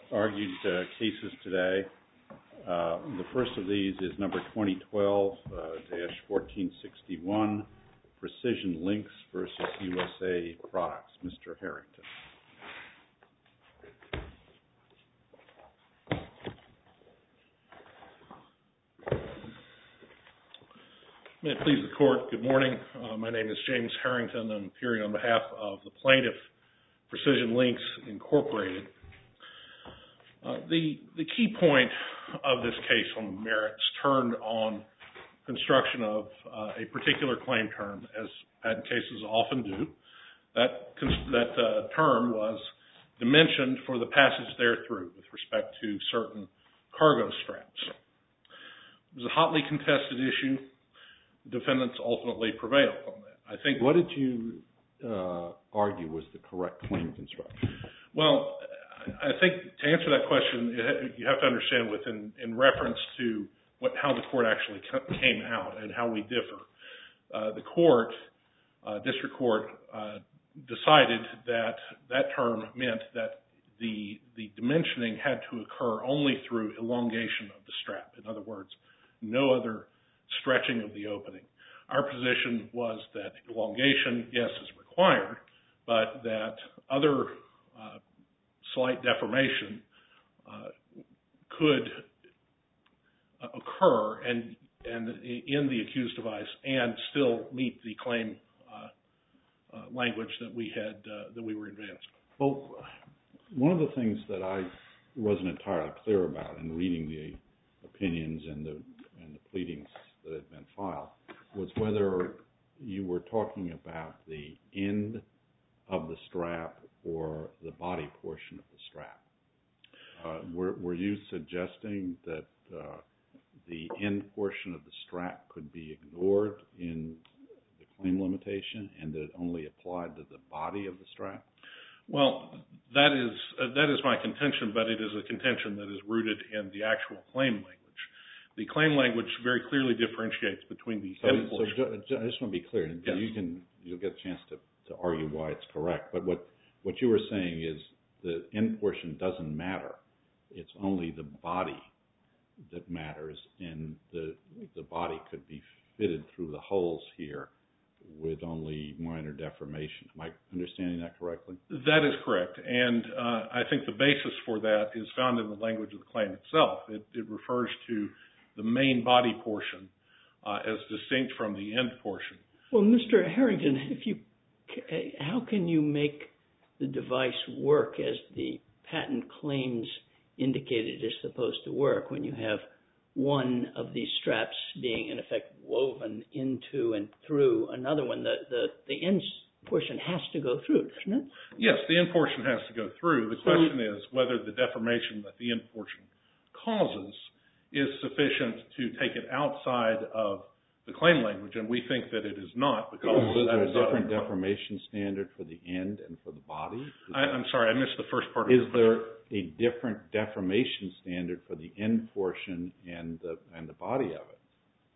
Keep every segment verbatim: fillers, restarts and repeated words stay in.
argued uh, cases today. Uh, the first of these is number twenty twelve dash fourteen sixty-one, Precision Links versus U S A Products. Mister Harrington. May it please the Court, good morning. Uh, my name is James Harrington. I'm appearing on behalf of the plaintiff, Precision Links, Incorporated. Uh, the, the key point of this case on the merits turned on construction of uh, a particular claim term, as patent cases often do. That, that uh, term was dimensioned for the passage therethrough with respect to certain cargo straps. It was a hotly contested issue. Defendants ultimately prevailed on that. I think. What did you uh, argue was the correct claim construction? Well, I think to answer that question, you have to understand within in reference to what, how the court actually came out and how we differ. Uh, the court, uh, district court, uh, decided that that term meant that the the dimensioning had to occur only through elongation of the strap. In other words, no other stretching of the opening. Our position was that elongation, yes, is required, but that other uh, slight deformation uh, could uh, occur and and in the accused device and still meet the claim uh, uh, language that we had uh, that we were advancing. Well, one of the things that I wasn't entirely clear about in reading the opinions and the and the pleadings that had been filed was whether you were talking about the end of the strap or the body portion of the strap. Uh, were, were you suggesting that uh, the end portion of the strap could be ignored in the claim limitation and that it only applied to the body of the strap? Well, that is uh, that is my contention, but it is a contention that is rooted in the actual claim language. The claim language very clearly differentiates between the so, end portion. So ju- I just want to be clear. Yes. You can you'll get a chance to, to argue why it's correct. But what, what you were saying is the end portion doesn't matter. It's only the body that matters, and the the body could be fitted through the holes here with only minor deformation. Am I understanding that correctly? That is correct, and uh, I think the basis for that is found in the language of the claim itself. It, it refers to the main body portion uh, as distinct from the end portion. Well, Mister Harrington, if you, how can you make the device work as the patent claims indicated is supposed to work when you have one of these straps being, in effect, woven into and through another one? The, the, the end portion has to go through, doesn't it? Yes, the end portion has to go through. The So, question is whether the deformation that the end portion causes is sufficient to take it outside of the claim language, and we think that it is not because is there that a is different not deformation standard for the end and for the body? I, I'm sorry, I missed the first part of Is the there a different deformation standard for the end portion and the and the body of it?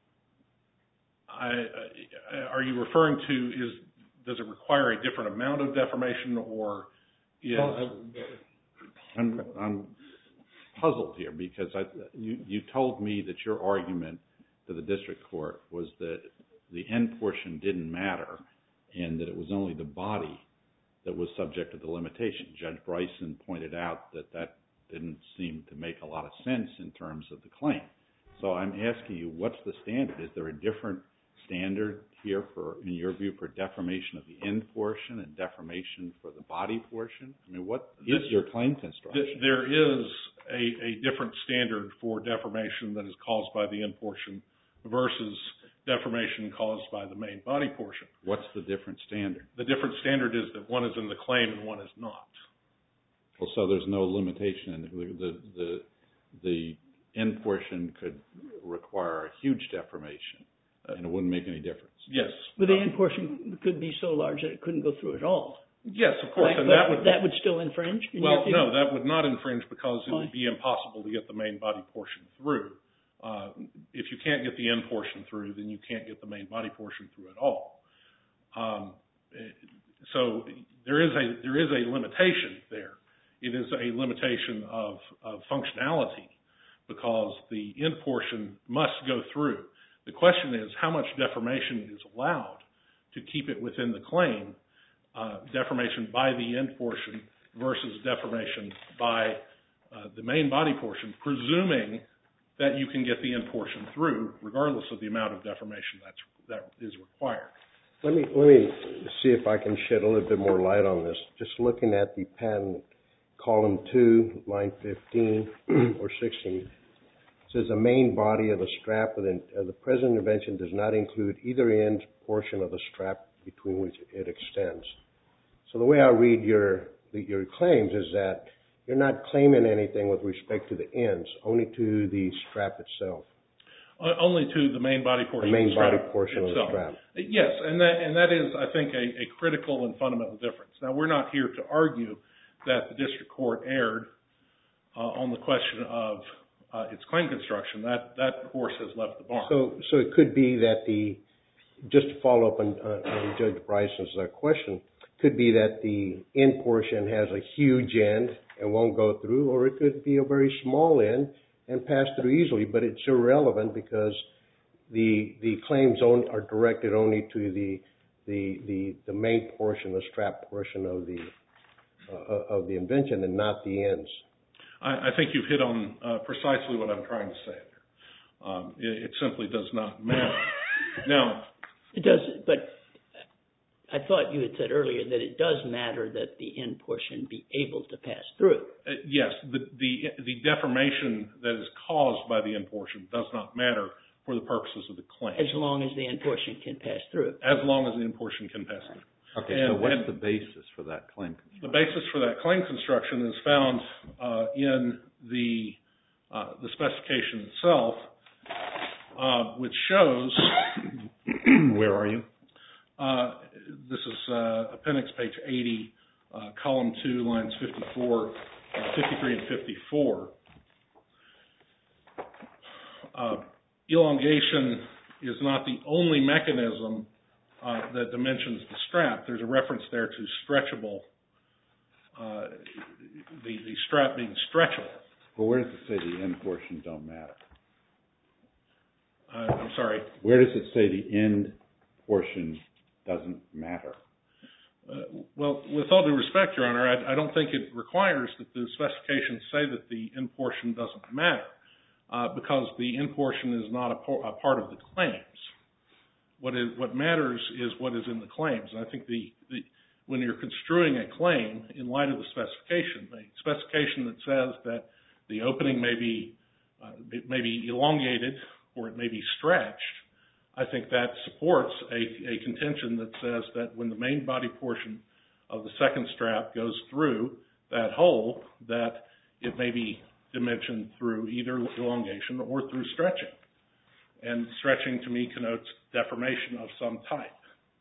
I, I, are you referring to is does it require a different amount of deformation, or is Well, I'm, I'm puzzled here because I, you, you told me that your argument to the district court was that the end portion didn't matter and that it was only the body that was subject to the limitation. Judge Bryson pointed out that that didn't seem to make a lot of sense in terms of the claim. So I'm asking you, what's the standard? Is there a different standard here for, in your view, for deformation of the end portion and deformation for the body portion? I mean, what is This, your claim construction? There is a, a different standard for deformation that is caused by the end portion versus deformation caused by the main body portion. What's the different standard? The different standard is that one is in the claim and one is not. Well, so there's no limitation. The, the, the, the end portion could require a huge deformation, and it wouldn't make any difference. Yes. But the end portion could be so large that it couldn't go through at all. Yes, of course. Right? And But that would, that would still infringe? in well, your view? no, that would not infringe because it Why? would be impossible to get the main body portion through. Uh, if you can't get the end portion through, then you can't get the main body portion through at all. Um, so there is a there is a limitation there. it is a limitation of, of functionality because the end portion must go through. The question is how much deformation is allowed to keep it within the claim, uh, deformation by the end portion versus deformation by uh, the main body portion, presuming that you can get the end portion through regardless of the amount of deformation that's, that is required. Let me, let me see if I can shed a little bit more light on this. Just looking at the patent, column two, line fifteen or sixteen, it says the main body of the strap of the, of the present invention does not include either end portion of the strap between which it extends. So the way I read your, your claims is that you're not claiming anything with respect to the ends, only to the strap itself. Uh, only to the main body portion. The main of the strap body portion itself. of the strap. Yes, and that and that is, I think, a, a critical and fundamental difference. Now, we're not here to argue that the district court erred uh, on the question of uh, its claim construction. That that horse has left the barn. So, so it could be that the, just to follow up on, uh, on Judge Bryson's uh, question, could be that the end portion has a huge end and won't go through, or it could be a very small end and pass through easily, but it's irrelevant because the the claims only are directed only to the the the, the main portion, the strap portion of the uh, of the invention, and not the ends. I, I think you've hit on uh, precisely what I'm trying to say there. Um, it, it simply does not matter. Now, it does, but I thought you had said earlier that it does matter that the end portion be able to pass through. Uh, yes, the, the the deformation that is caused by the end portion does not matter for the purposes of the claim. As long as the end portion can pass through. As long as the end portion can pass through. Okay, and, so what's and the basis for that claim construction? The basis for that claim construction is found uh, in the uh, the specification itself, uh, which shows. Where are you? Uh, this is uh, appendix page eighty, uh, column two, lines fifty-four, uh, fifty-three and fifty-four. Uh, elongation is not the only mechanism uh, that dimensions the strap. There's a reference there to stretchable, uh, the, the strap being stretchable. Well, where does it say the end portion don't matter? Uh, I'm sorry. Where does it say the end portion doesn't matter? Uh, well, with all due respect, Your Honor, I, I don't think it requires that the specifications say that the end portion doesn't matter, uh, because the end portion is not a, por- a part of the claims. What is what matters is what is in the claims. And I think the, the when you're construing a claim in light of the specification, a specification that says that the opening may be uh, may be elongated or it may be stretched, I think that supports a, a contention that says that when the main body portion of the second strap goes through that hole, that it may be dimensioned through either elongation or through stretching. And stretching to me connotes deformation of some type.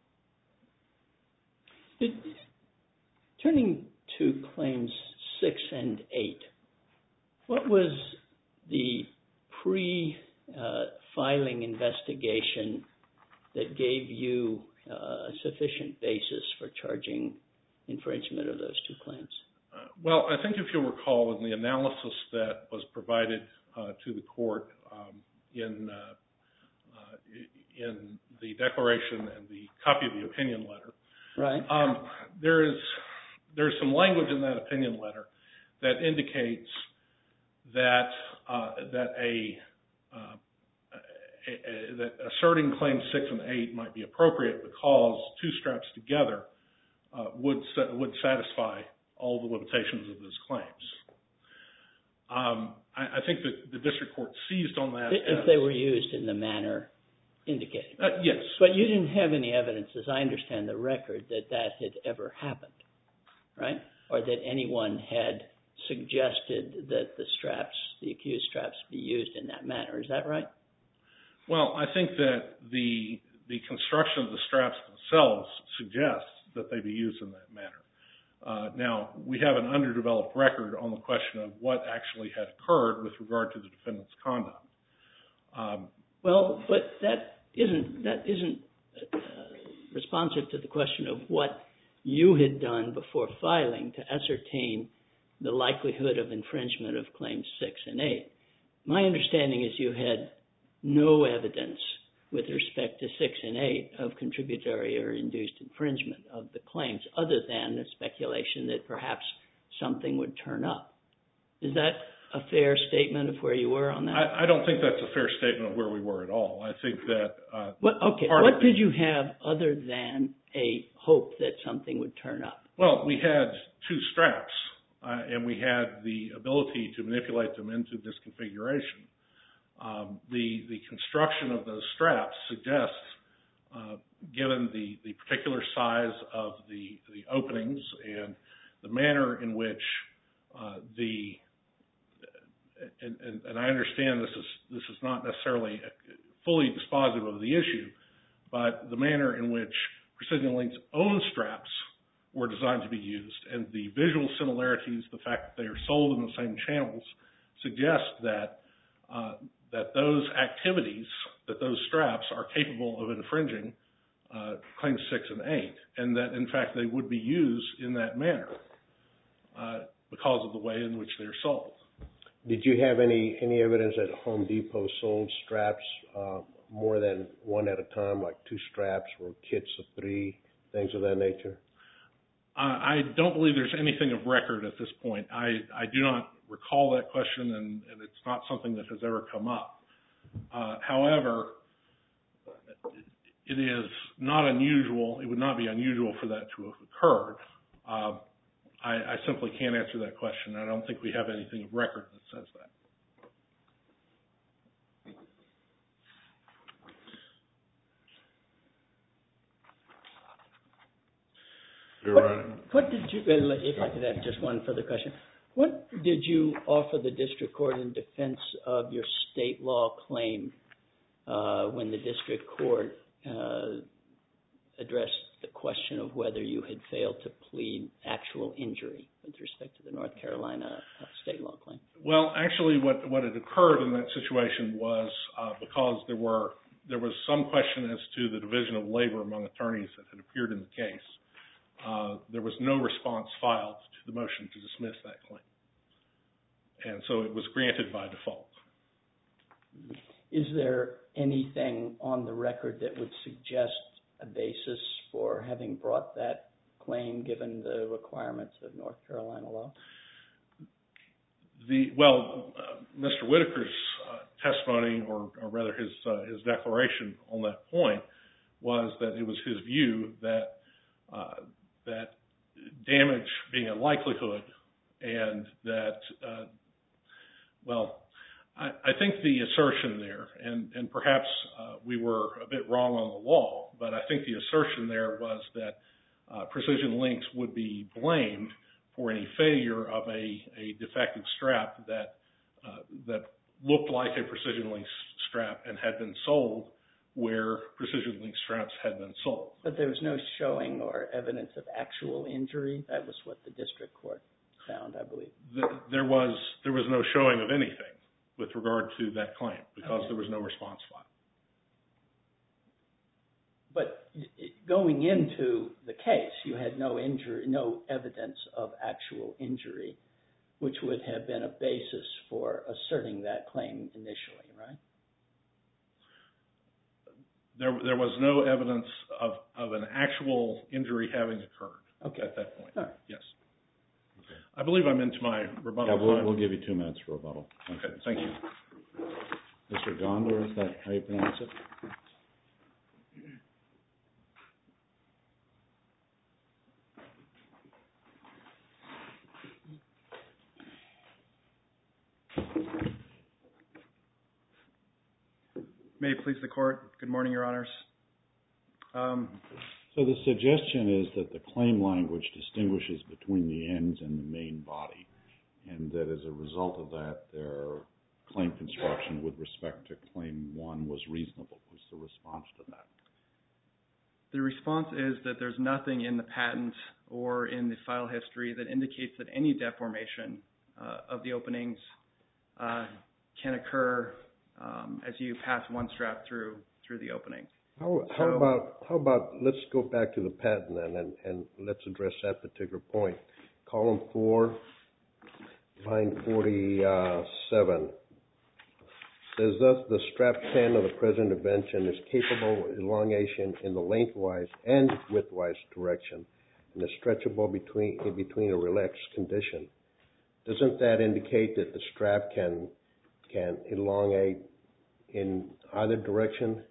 It, turning to claims six and eight, what was the pre uh, filing investigation that gave you uh, a sufficient basis for charging infringement of those two claims? Uh, well, I think if you'll recall in the analysis that was provided uh, to the court um, in uh, uh, in the declaration and the copy of the opinion letter, right? Um, there is there's some language in that opinion letter that indicates that uh, that a Uh, a, a, that asserting claims six and eight might be appropriate because two straps together uh, would sa- would satisfy all the limitations of those claims. Um, I, I think that the district court seized on that. If as, they were used in the manner indicated. Uh, yes. But you didn't have any evidence, as I understand the record, that that had ever happened, right? Or that anyone had suggested that the straps, the accused straps, be used in that manner. Is that right? Well, I think that the the construction of the straps themselves suggests that they be used in that manner. Uh, now, we have an underdeveloped record on the question of what actually had occurred with regard to the defendant's conduct. Um, well, but that isn't that isn't uh, responsive to the question of what you had done before filing to ascertain the likelihood of infringement of claims six and eight. My understanding is you had no evidence with respect to six and eight of contributory or induced infringement of the claims, other than the speculation that perhaps something would turn up. Is that a fair statement of where you were on that? I, I don't think that's a fair statement of where we were at all. I think that... Uh, well, okay, what did you have other than a hope that something would turn up? Well, we had two straps, uh, and we had the ability to manipulate them into this configuration. Um, the, the construction of those straps suggests, uh, given the, the particular size of the, the openings and the manner in which uh, the And, and, and I understand this is this is not necessarily fully dispositive of the issue, but the manner in which Precision Link's own straps were designed to be used and the visual similarities, the fact that they are sold in the same channels, suggest that uh, that those activities, that those straps are capable of infringing uh, claims six and eight, and that in fact they would be used in that manner uh, because of the way in which they're sold. Did you have any, any evidence that Home Depot sold straps uh, more than one at a time, like two straps or kits of three, things of that nature? Uh, I don't believe there's anything of record at this point. I, I do not recall that question, and, and it's not something that has ever come up. Uh, however, it is not unusual, it would not be unusual for that to have occurred. Uh, I, I simply can't answer that question. I don't think we have anything of record that says that. You're what, right. What did you, if I could have just one further question, what did you offer the district court in defense of your state law claim uh, when the district court uh, addressed the question of whether you had failed to plead actual injury with respect to the North Carolina uh, state law claim? Well, actually, what, what had occurred in that situation was uh, because there were there was some question as to the division of labor among attorneys that had appeared in the case. Uh, there was no response filed to the motion to dismiss that claim, and so it was granted by default. Is there anything on the record that would suggest a basis for having brought that claim given the requirements of North Carolina law? The well, uh, Mister Whitaker's uh, testimony, or, or rather his uh, his declaration on that point, was that it was his view that uh, that damage being a likelihood, and that uh, well, I, I think the assertion there, and and perhaps uh, we were a bit wrong on the law, but I think the assertion there was that uh, Precision Links would be blamed for any failure of a, a defective strap that uh, that looked like a Precision Links strap and had been sold where Precision Links straps had been sold. But there was no showing or evidence of actual injury. That was what the district court found, I believe. The, there was there was no showing of anything with regard to that claim because Okay. there was no response filed. But going into the case, you had no injury, no evidence of actual injury, which would have been a basis for asserting that claim initially, right? There, there was no evidence of, of an actual injury having occurred Okay. at that point. All right. Yes. I believe I'm into my rebuttal Yeah, we'll, time. we'll give you two minutes for rebuttal. Okay, thank you. Mister Gondor, is that how you pronounce it? May it please the court. Good morning, Your Honors. Um, So the suggestion is that the claim language distinguishes between the ends and the main body, and that as a result of that, their claim construction with respect to claim one was reasonable. What's the response to that? the response is that there's nothing in the patent or in the file history that indicates that any deformation uh, of the openings uh, can occur um, as you pass one strap through through the opening. How, how So- about how about let's go back to the patent then, and, and let's address that particular point. Column four, line forty-seven. Says, thus, the strap pen of the present invention is capable of elongation in the lengthwise and widthwise direction and is stretchable between, in between a relaxed condition. Doesn't that indicate that the strap can, can elongate in either direction?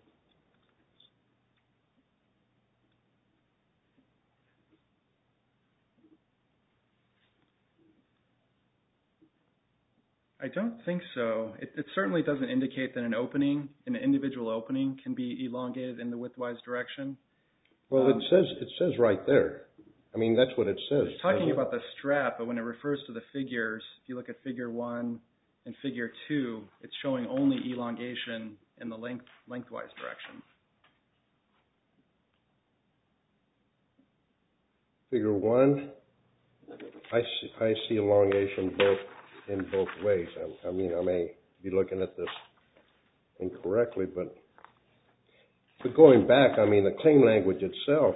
I don't think so. It, it certainly doesn't indicate that an opening, an individual opening, can be elongated in the widthwise direction. Well, um, it says it says right there. I mean, that's what it says. It's talking about the strap, but when it refers to the figures, if you look at figure one and figure two, it's showing only elongation in the length lengthwise direction. Figure one, I see, I see elongation both in both ways. I, I mean, I may be looking at this incorrectly, but but going back, I mean, the claim language itself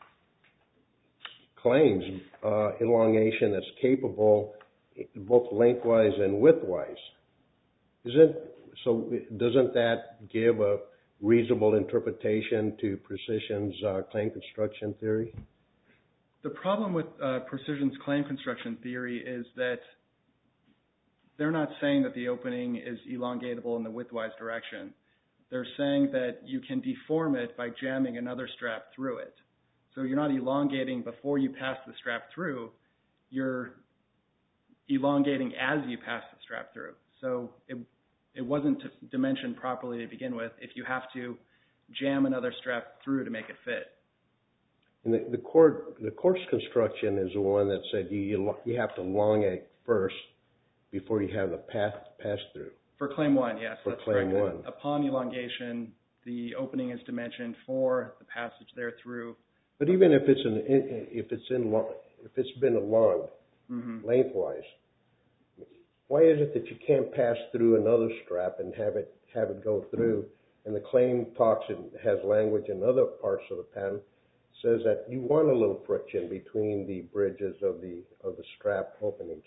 claims uh, elongation that's capable both lengthwise and widthwise. Isn't so? Doesn't that give a reasonable interpretation to Precision's uh, claim construction theory? The problem with uh, Precision's claim construction theory is that they're not saying that the opening is elongatable in the widthwise direction. They're saying that you can deform it by jamming another strap through it. So you're not elongating before you pass the strap through, you're elongating as you pass the strap through. So it, it wasn't dimensioned properly to begin with if you have to jam another strap through to make it fit. And the, the court, the court's construction is the one that said you you have to elongate first before you have the path pass through. For claim one, yes. For that's claim correct. one. Upon elongation, the opening is dimensioned for the passage there through. But even if it's an if it's in if it's been alonged mm-hmm. lengthwise, why is it that you can't pass through another strap and have it have it go through? And the claim talks and has language in other parts of the patent says that you want a little friction between the bridges of the of the strap openings.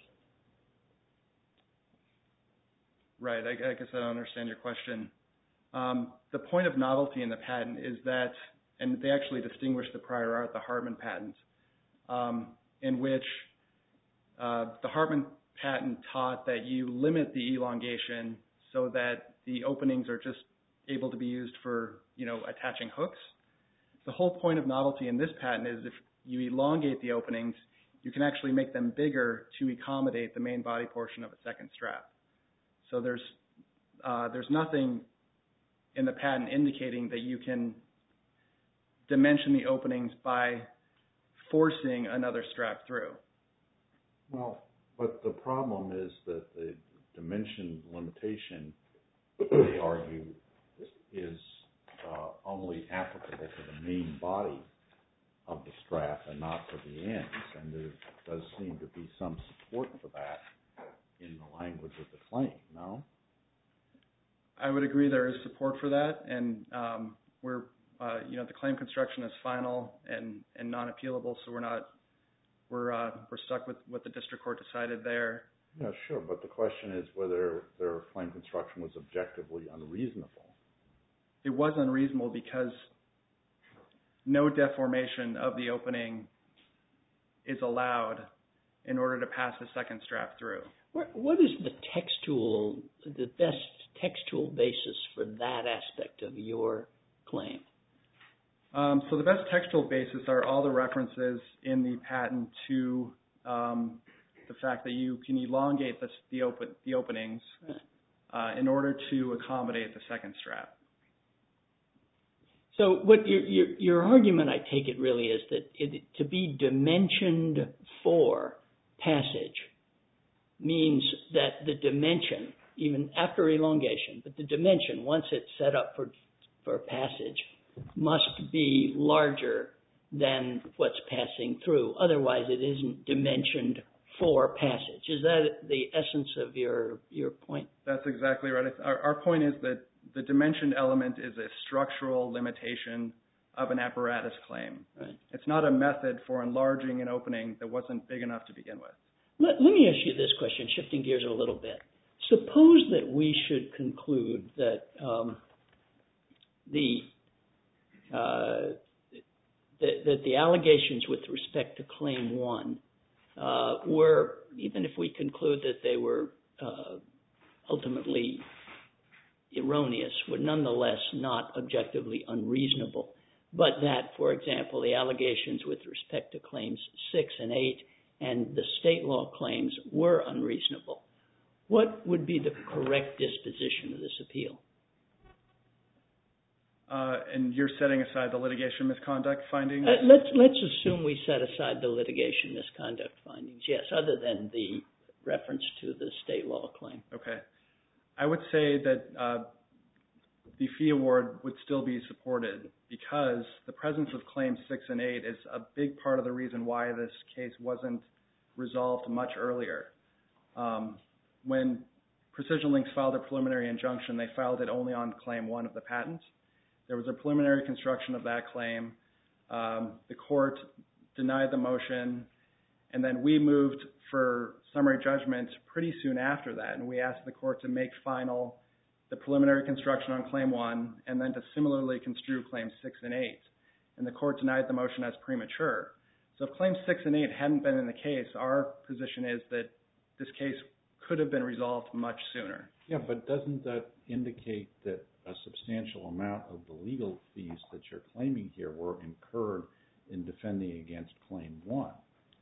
Right. I, I guess I don't understand your question. Um, the point of novelty in the patent is that, and they actually distinguish the prior art, the Hartman patent, um, in which uh, the Hartman patent taught that you limit the elongation so that the openings are just able to be used for, you know, attaching hooks. The whole point of novelty in this patent is if you elongate the openings, you can actually make them bigger to accommodate the main body portion of a second strap. So there's uh, there's nothing in the patent indicating that you can dimension the openings by forcing another strap through. Well, but the problem is that the dimension limitation, they argue, is uh, only applicable to the main body of the strap and not to the ends. And there does seem to be some support for that in the language of the claim, no? I would agree there is support for that, and um, we're, uh, you know, the claim construction is final and, and non-appealable, so we're not, we're uh, we're stuck with what the district court decided there. Yeah, sure, but the question is whether their claim construction was objectively unreasonable. It was unreasonable because no deformation of the opening is allowed in order to pass the second strap through. What is the textual, the best textual basis for that aspect of your claim? Um, so the best textual basis are all the references in the patent to um, the fact that you can elongate the, the, open, the openings uh, in order to accommodate the second strap. So what your, your, your argument, I take it, really is that it, to be dimensioned for passage means that the dimension, even after elongation, but the dimension, once it's set up for, for passage, must be larger than what's passing through. Otherwise, it isn't dimensioned for passage. Is that the essence of your, your point? That's exactly right. Our, our point is that the dimensioned element is a structural limitation of an apparatus claim. Right. It's not a method for enlarging an opening that wasn't big enough to begin with. Let, let me ask you this question, shifting gears a little bit. Suppose that we should conclude that um, the uh, that, that the allegations with respect to Claim one uh, were, even if we conclude that they were uh, ultimately erroneous, were nonetheless not objectively unreasonable, but that, for example, the allegations with respect to Claims six and eight and the state law claims were unreasonable. What would be the correct disposition of this appeal? Uh, and you're setting aside the litigation misconduct findings? Uh, let's, let's assume we set aside the litigation misconduct findings, yes, other than the reference to the state law claim. Okay. I would say that uh, the fee award would still be supported because the presence of Claims six and eight is a big part of the reason why this case wasn't resolved much earlier. Um, when Precision Links filed a preliminary injunction, they filed it only on Claim one of the patent. There was a preliminary construction of that claim. Um, the court denied the motion, and then we moved for summary judgment pretty soon after that, and we asked the court to make final the preliminary construction on Claim one and then to similarly construe Claims six and eight. And the court denied the motion as premature. So if Claims six and eight hadn't been in the case, our position is that this case could have been resolved much sooner. Yeah, but doesn't that indicate that a substantial amount of the legal fees that you're claiming here were incurred in defending against Claim one?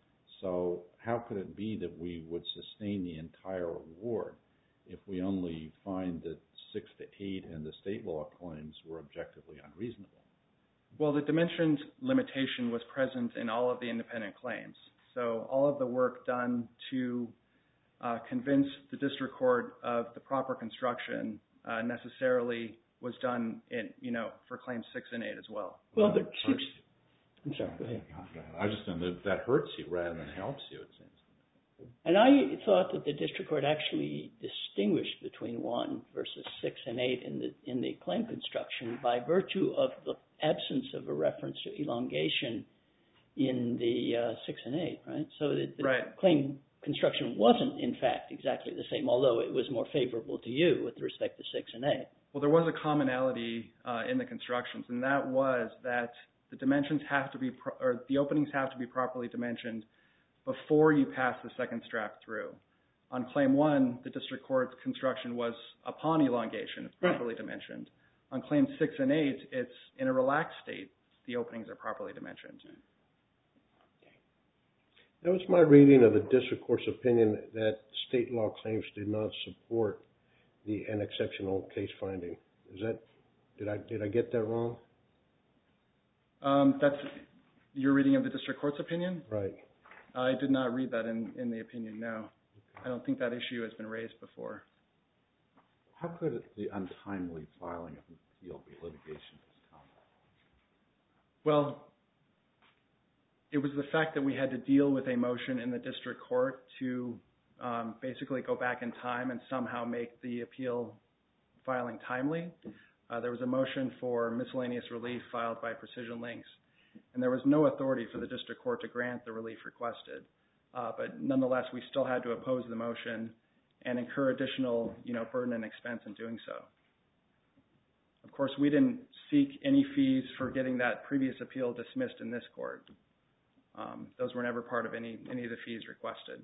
So how could it be that we would sustain the entire award if we only find that six to eight and the state law claims were objectively unreasonable? Well, the dimensions limitation was present in all of the independent claims. So all of the work done to uh, convince the district court of the proper construction uh, necessarily was done in, you know, for Claims six and eight as well. Well, but six... I'm sorry, go ahead. I just know that that hurts you rather than helps you, it seems. And I thought that the district court actually distinguished between one versus six and eight in the in the claim construction by virtue of the absence of a reference to elongation in the uh, six and eight, right? So the, the right. claim construction wasn't, in fact, exactly the same, although it was more favorable to you with respect to six and eight. Well, there was a commonality uh, in the constructions, and that was that the dimensions have to be, pro- or the openings have to be properly dimensioned before you pass the second strap through. On Claim one, the district court's construction was upon elongation, it's properly right. dimensioned. On Claims six and eight, it's in a relaxed state, the openings are properly dimensioned. That was my reading of the district court's opinion that state law claims did not support the an exceptional case finding. Is that, did I, did I get that wrong? Um, that's your reading of the district court's opinion? Right. I did not read that in, in the opinion, no. I don't think that issue has been raised before. How could the untimely filing of an appeal be litigation misconduct? Well, it was the fact that we had to deal with a motion in the district court to um, basically go back in time and somehow make the appeal filing timely. Uh, there was a motion for miscellaneous relief filed by Precision Links, and there was no authority for the district court to grant the relief requested. Uh, but nonetheless, we still had to oppose the motion and incur additional, you know, burden and expense in doing so. Of course, we didn't seek any fees for getting that previous appeal dismissed in this court. Um, those were never part of any, any of the fees requested.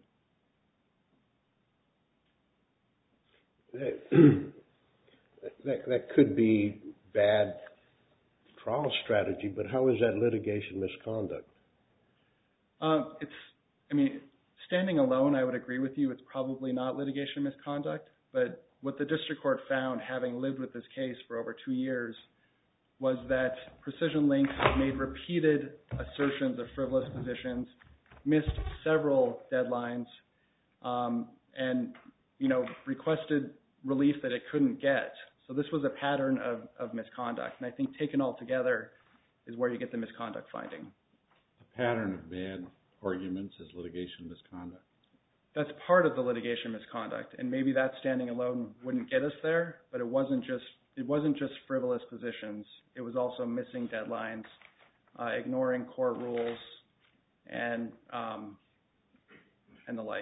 That, that, that could be bad trial strategy, but how is that litigation misconduct? Um, it's, I mean, standing alone, I would agree with you. It's probably not litigation misconduct, but what the district court found, having lived with this case for over two years, was that Precision Links made repeated assertions of frivolous positions, missed several deadlines, um, and, you know, requested relief that it couldn't get. So this was a pattern of, of misconduct, and I think taken all together is where you get the misconduct finding. A pattern of bad arguments is litigation misconduct? That's part of the litigation misconduct, and maybe that standing alone wouldn't get us there, but it wasn't just it wasn't just frivolous positions. It was also missing deadlines, uh, ignoring court rules, and um, and the like.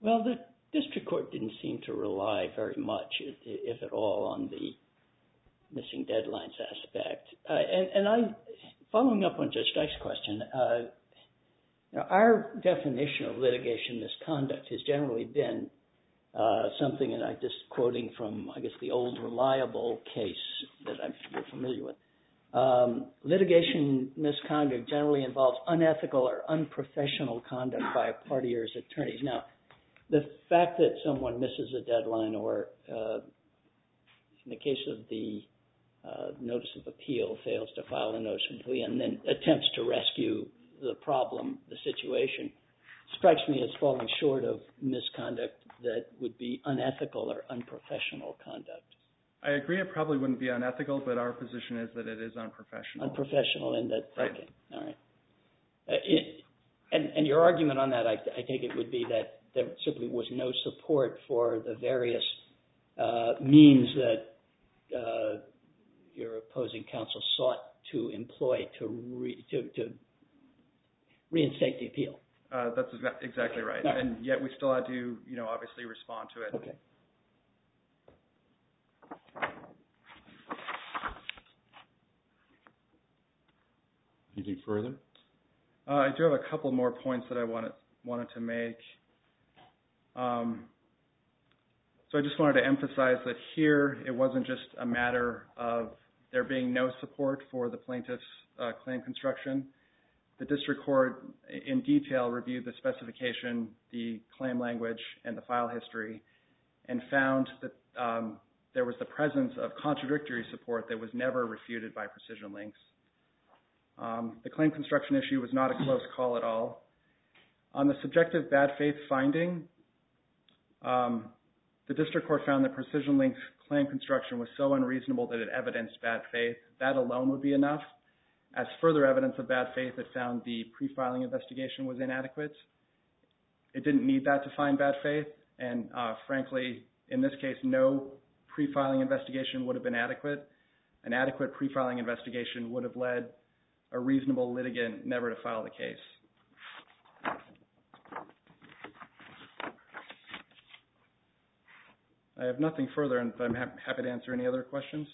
Well, the district court didn't seem to rely very much, if at all, on the missing deadlines aspect. Uh, and, and I, following up on Judge Dyke's question, uh, you know, our definition of litigation misconduct has generally been uh, something, and I'm just quoting from, I guess, the old Reliable case that I'm you're familiar with. Um, litigation misconduct generally involves unethical or unprofessional conduct by a party or its attorneys. Now, the fact that someone misses a deadline or, uh, in the case of the uh, notice of appeal, fails to file a notice of plea and then attempts to rescue the problem, the situation, strikes me as falling short of misconduct that would be unethical or unprofessional conduct. I agree it probably wouldn't be unethical, but our position is that it is unprofessional. Unprofessional in that, right. Okay, all right. Uh, it, and, and your argument on that, I, I take it, would be that there simply was no support for the various uh, means that uh, your opposing counsel sought to employ to, re, to, to reinstate the appeal. Uh, that's exa- exactly right. right. And yet we still had to, you know, obviously respond to it. Okay. Anything further? Uh, I do have a couple more points that I wanted wanted to make. Um, so I just wanted to emphasize that here it wasn't just a matter of there being no support for the plaintiff's uh, claim construction. The district court in detail reviewed the specification, the claim language, and the file history, and found that um, there was the presence of contradictory support that was never refuted by Precision Links. Um, the claim construction issue was not a close call at all. On the subjective bad faith finding, um, the district court found that Precision Links' claim construction was so unreasonable that it evidenced bad faith. That alone would be enough. As further evidence of bad faith, it found the pre-filing investigation was inadequate. It didn't need that to find bad faith, and uh, frankly, in this case, no pre-filing investigation would have been adequate. An adequate pre-filing investigation would have led a reasonable litigant never to file the case. I have nothing further, and I'm ha- happy to answer any other questions.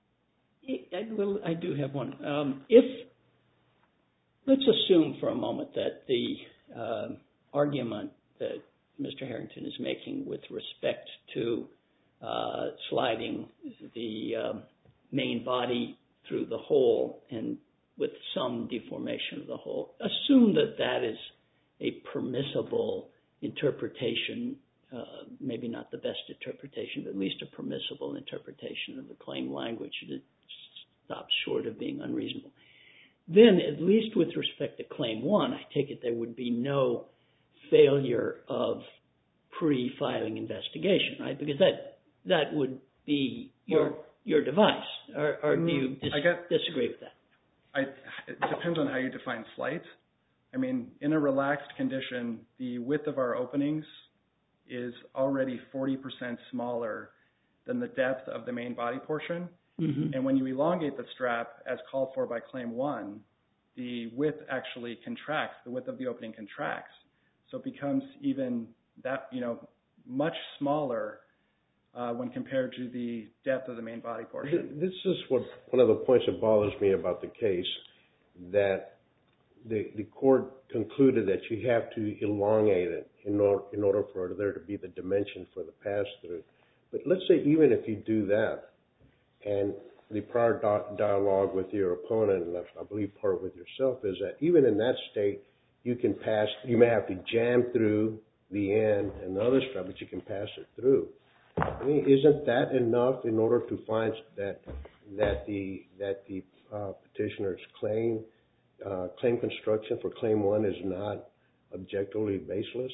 I, will, I do have one. Um, if, let's assume for a moment that the uh, argument that Mister Harrington is making with respect to uh, sliding the uh, main body through the hole and with some deformation of the hole, assume that that is a permissible interpretation, uh, maybe not the best interpretation, but at least a permissible interpretation of the claim language that stops short of being unreasonable. Then, at least with respect to Claim one, I take it there would be no failure of pre-filing investigation, right? Because that that would be your well, your device. Or, or do you dis- I get, disagree with that? I, it depends on how you define slight. I mean, in a relaxed condition, the width of our openings is already forty percent smaller than the depth of the main body portion. Mm-hmm. And when you elongate the strap, as called for by Claim one, the width actually contracts. The width of the opening contracts. So it becomes even that, you know, much smaller uh, when compared to the depth of the main body portion. This is what one of the points that bothers me about the case, that the, the court concluded that you have to elongate it in order, in order for there to be the dimension for the pass-through. But let's say even if you do that, and the prior do- dialogue with your opponent, and I believe part with yourself, is that even in that state, you can pass, you may have to jam through the end and the other strap, but you can pass it through. I mean, isn't that enough in order to find that that the that the uh, petitioner's claim uh, claim construction for Claim one is not objectively baseless?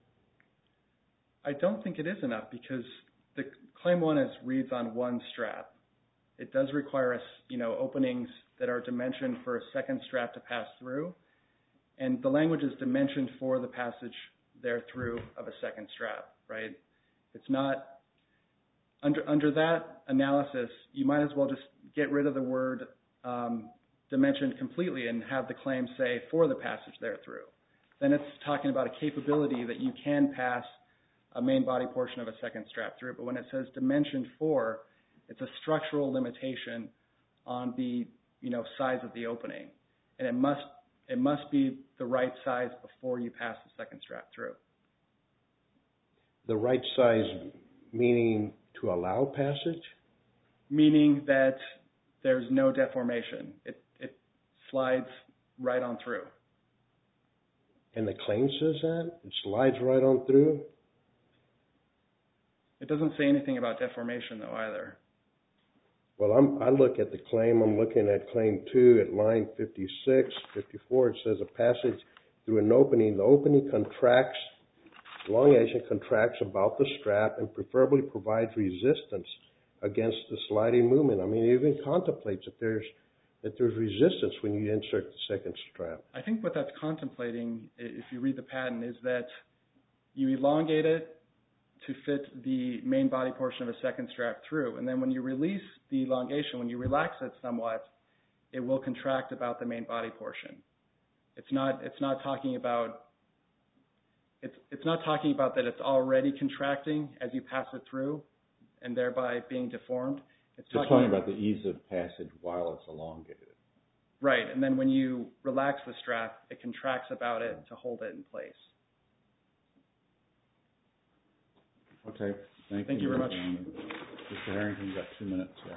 I don't think it is enough because the Claim one is reads on one strap. It does require us, you know, openings that are dimensioned for a second strap to pass through, and the language is dimensioned for the passage there through of a second strap, right? It's not under under that analysis. You might as well just get rid of the word um, dimensioned completely and have the claim say for the passage there through. Then it's talking about a capability that you can pass a main body portion of a second strap through. But when it says dimension four, it's a structural limitation on the, you know, size of the opening. And it must, it must be the right size before you pass the second strap through. The right size meaning to allow passage? Meaning that there's no deformation. It, it slides right on through. And the claim says that? It slides right on through? It doesn't say anything about deformation, though, either. Well, I'm, I look at the claim. I'm looking at claim two at line fifty-six, fifty-four. It says a passage through an opening. The opening contracts, elongation contracts about the strap and preferably provides resistance against the sliding movement. I mean, it even contemplates that there's that there's resistance when you insert the second strap. I think what that's contemplating, if you read the patent, is that you elongate it to fit the main body portion of a second strap through. And then when you release the elongation, when you relax it somewhat, it will contract about the main body portion. It's not, it's not talking about, it's, it's not talking about that it's already contracting as you pass it through and thereby being deformed. It's talking, talking about the ease of passage while it's elongated. Right, and then when you relax the strap, it contracts about it to hold it in place. Okay, thank, thank you. you very much. Mister Harrington, you've got two minutes there.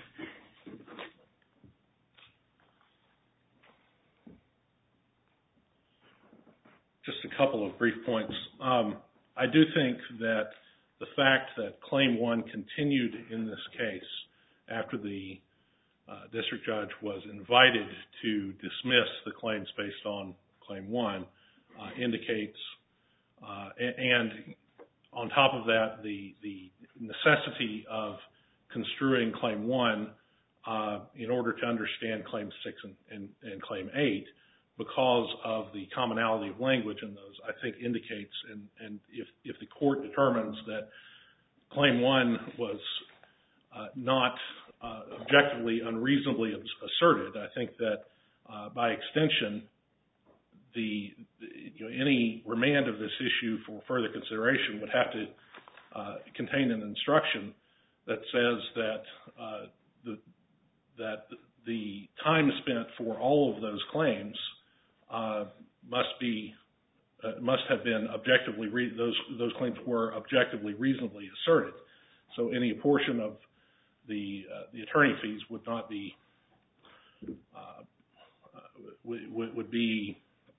Just a couple of brief points. Um, I do think that the fact that Claim one continued in this case after the uh, district judge was invited to dismiss the claims based on Claim one uh, indicates, uh, and on top of that, the, the necessity of construing Claim one uh, in order to understand Claim six and, and, and Claim eight, because of the commonality of language in those, I think indicates, and, and if, if the court determines that Claim one was uh, not uh, objectively unreasonably asserted, I think that uh, by extension, the, you know, any remand of this issue for further consideration would have to uh, contain an instruction that says that uh, the that the time spent for all of those claims uh, must be uh, must have been objectively re those those claims were objectively reasonably asserted. So any portion of the uh, the attorney fees would not be uh, would, would be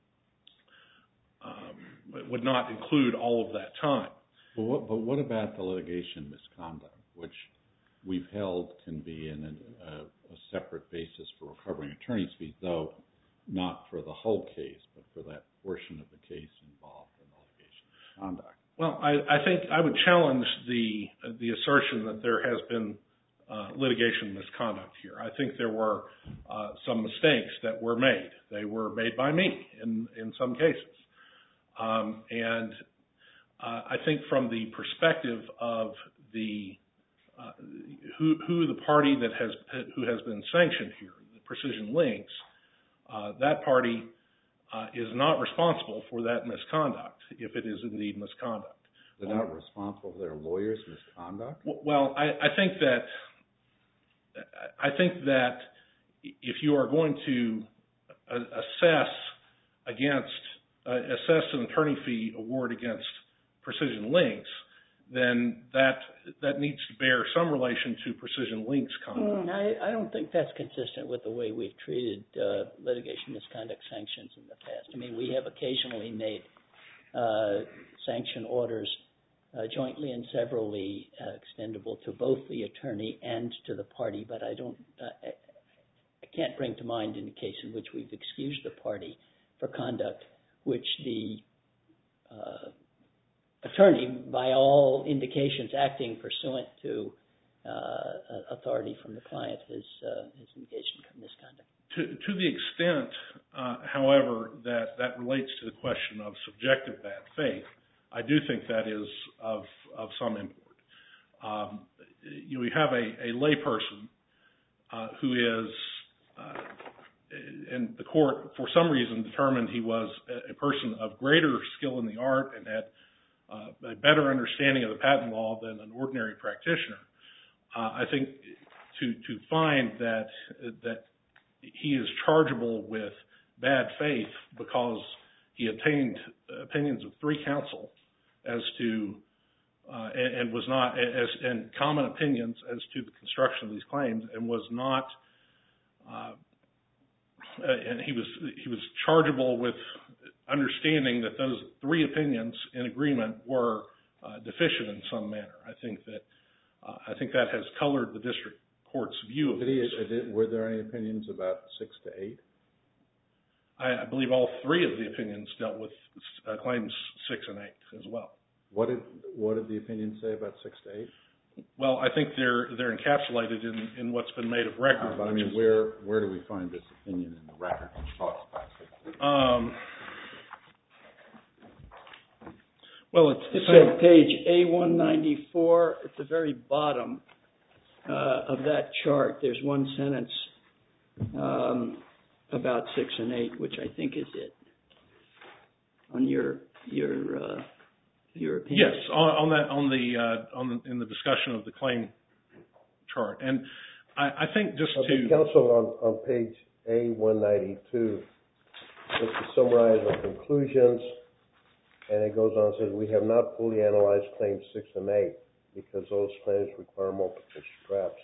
um, would not include all of that time. But what, but what about the litigation misconduct, which we've held can be in a, a, a separate basis for recovering attorney's fees, though not for the whole case, but for that portion of the case involved in the litigation misconduct? Well, I, I think I would challenge the the assertion that there has been uh, litigation misconduct here. I think there were uh, some mistakes that were made. They were made by me in, in some cases. Um, and uh, I think from the perspective of the uh, who, who the party that has who has been sanctioned here, the Precision Links, uh, that party uh, is not responsible for that misconduct, if it is indeed misconduct. They're not responsible for their lawyers' misconduct? Well, I, I think that I think that if you are going to assess against uh, assess an attorney fee award against Precision Links, then that that needs to bear some relation to Precision Links conduct. Mm, I, I don't think that's consistent with the way we've treated uh, litigation misconduct sanctions in the past. I mean, we have occasionally made uh, sanction orders uh, jointly and severally uh, extendable to both the attorney and to the party, but I don't, uh, I, I can't bring to mind any case in which we've excused the party for conduct which the uh, attorney, by all indications acting pursuant to uh, authority from the client, has, uh, has engaged in misconduct. To, to the extent, uh, however, that that relates to the question of subjective bad faith, I do think that is of, of some import. Um, you know, we have a, a layperson uh, who is, uh, and the court, for some reason, determined he was a, a person of greater skill in the art and had uh, a better understanding of the patent law than an ordinary practitioner, uh, I think to to find that that he is chargeable with bad faith because he obtained opinions of three counsel as to uh, and, and was not as and common opinions as to the construction of these claims, and was not uh, and he was he was chargeable with understanding that those three opinions in agreement were uh, deficient in some manner. I think that uh, I think that has colored the district court's view of Did this. he, did, were there any opinions about six to eight? I, I believe all three of the opinions dealt with uh, claims six and eight as well. What did what did the opinions say about six to eight? Well, I think they're they're encapsulated in, in what's been made of record. Uh, but I mean, where where do we find this opinion in the record? Um, well, it's It's the at page A one ninety-four at the very bottom uh, of that chart. There's one sentence um, about six and eight, which I think is it on your your uh, your opinion. Yes, on, on that on the uh, on the, in the discussion of the claim chart, and I, I think just Uh, to counsel on, on page A one ninety-two, just to summarize our conclusions, and it goes on and says we have not fully analyzed claims six and eight because those claims require multiple straps.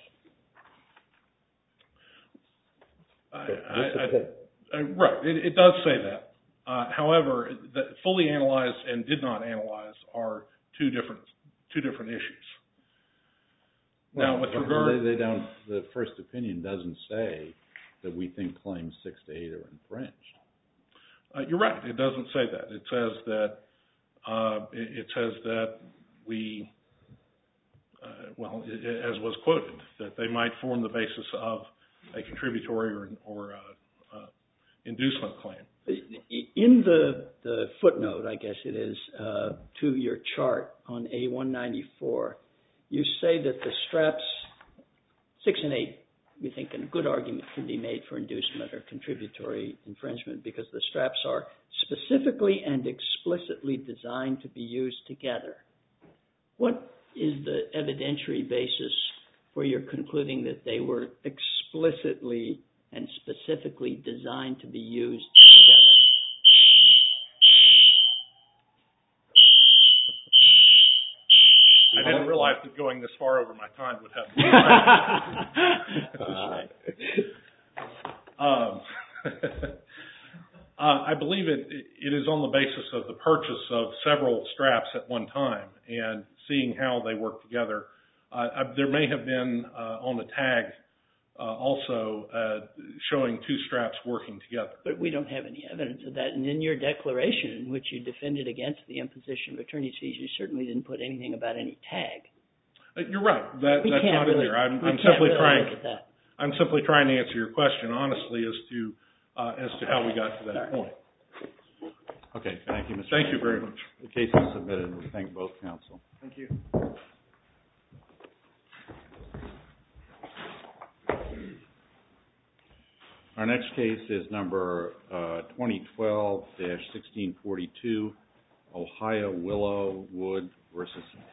I, So I, this I, opinion- I, right, it, it does say that. Uh, however, the fully analyzed and did not analyze are two different two different issues. Now, Well, with they- regard, they don't. The first opinion doesn't say that we think claims six to eight are infringed. uh, you're right. It doesn't say that. It says that uh, it, it says that we, uh, well, it, it- as was quoted, that they might form the basis of a contributory or, or uh, uh, inducement claim. In the, the footnote, I guess it is, uh, to your chart on A one ninety-four, you say that the straps six and eight, you think a good argument can be made for inducement or contributory infringement because the straps are specifically and explicitly designed to be used together. What is the evidentiary basis for your concluding that they were explicitly and specifically designed to be used together? I didn't realize that going this far over my time would have. um, uh, I believe it. It is on the basis of the purchase of several straps at one time and seeing how they work together. Uh, I, there may have been uh, on the tag uh, also uh, showing two straps working together. But we don't have any evidence of that. And in your declaration, in which you defended against the imposition of attorney's fees, you certainly didn't put anything about any tag. Uh, you're right. That, We that's can't not really, in there. I'm, we I'm can't simply really trying. look at that. I'm simply trying to answer your question honestly as to uh, as to how we got to that All right. point. Okay, thank you, Mister Thank you Chairman. very much. The case is submitted. We thank both counsel. Thank you. Our next case is number uh, twenty twelve dash sixteen forty-two, Ohio Willow Wood versus